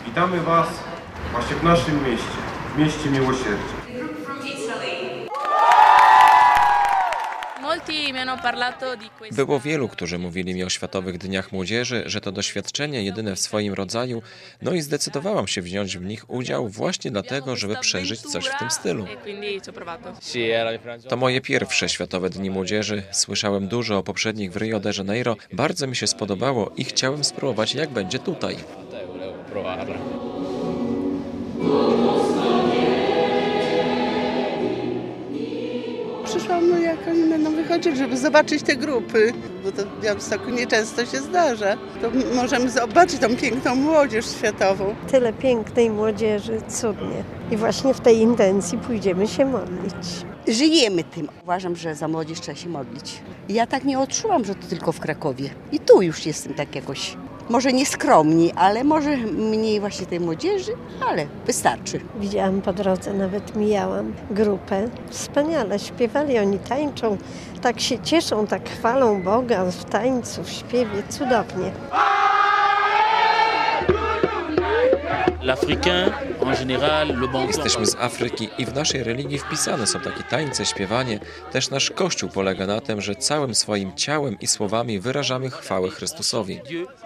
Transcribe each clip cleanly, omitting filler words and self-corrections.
Witamy Was właśnie w naszym mieście, w mieście miłosierdzia. Było wielu, którzy mówili mi o Światowych Dniach Młodzieży, że to doświadczenie jedyne w swoim rodzaju, no i zdecydowałam się wziąć w nich udział właśnie dlatego, żeby przeżyć coś w tym stylu. To moje pierwsze Światowe Dni Młodzieży. Słyszałem dużo o poprzednich w Rio de Janeiro, bardzo mi się spodobało i chciałem spróbować, jak będzie tutaj. Przyszłam, jak oni będą wychodzić, żeby zobaczyć te grupy, bo to w Białymstoku nieczęsto się zdarza. To możemy zobaczyć tą piękną młodzież światową. Tyle pięknej młodzieży, cudnie. I właśnie w tej intencji pójdziemy się modlić. Żyjemy tym. Uważam, że za młodzież trzeba się modlić. Ja tak nie odczułam, że to tylko w Krakowie. I tu już jestem tak jakoś, może nie skromni, ale może mniej właśnie tej młodzieży, ale wystarczy. Widziałam po drodze, nawet mijałam grupę. Wspaniale śpiewali, oni tańczą, tak się cieszą, tak chwalą Boga w tańcu, w śpiewie, cudownie. Jesteśmy z Afryki i w naszej religii wpisane są takie tańce, śpiewanie. Też nasz Kościół polega na tym, że całym swoim ciałem i słowami wyrażamy chwałę Chrystusowi.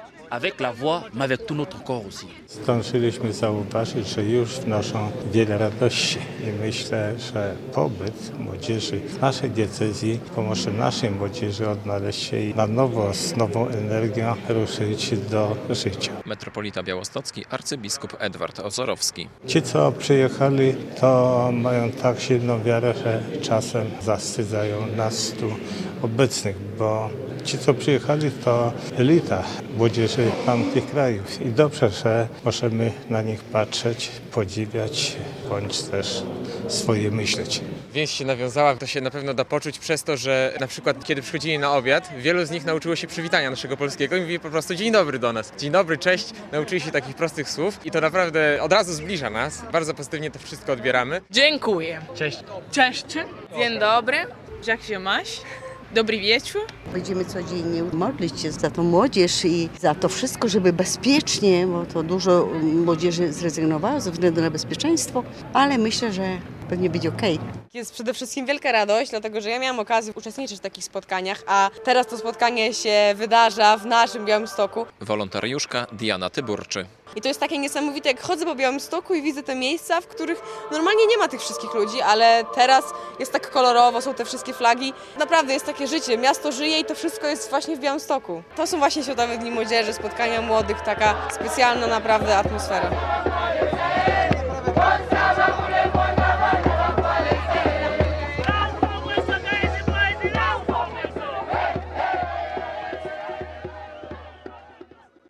Zdążyliśmy zauważyć, że już wnoszą wiele radości i myślę, że pobyt młodzieży w naszej diecezji pomoże naszej młodzieży odnaleźć się i na nowo, z nową energią ruszyć do życia. Metropolita białostocki, arcybiskup Edward Ozorowski. Ci, co przyjechali, to mają tak silną wiarę, że czasem zawstydzają nas tu obecnych, bo ci, co przyjechali, to elita młodzieży tamtych krajów i dobrze, że możemy na nich patrzeć, podziwiać, bądź też swoje myśleć. Więź się nawiązała, to się na pewno da poczuć przez to, że na przykład kiedy przychodzili na obiad, wielu z nich nauczyło się przywitania naszego polskiego i mówi po prostu dzień dobry do nas. Dzień dobry, cześć, nauczyli się takich prostych słów i to naprawdę od razu zbliża nas. Bardzo pozytywnie to wszystko odbieramy. Dziękuję. Cześć. Cześć. Dzień dobry. Jak się masz? Dobry wieczór. Będziemy codziennie modlić się za tą młodzież i za to wszystko, żeby bezpiecznie, bo to dużo młodzieży zrezygnowało ze względu na bezpieczeństwo, ale myślę, że pewnie będzie okej. Jest przede wszystkim wielka radość, dlatego że ja miałam okazję uczestniczyć w takich spotkaniach, a teraz to spotkanie się wydarza w naszym Białymstoku. Wolontariuszka Diana Tyburczy. I to jest takie niesamowite, jak chodzę po Białymstoku i widzę te miejsca, w których normalnie nie ma tych wszystkich ludzi, ale teraz jest tak kolorowo, są te wszystkie flagi. Naprawdę jest takie życie, miasto żyje i to wszystko jest właśnie w Białymstoku. To są właśnie Światowe Dni Młodzieży, spotkania młodych, taka specjalna naprawdę atmosfera.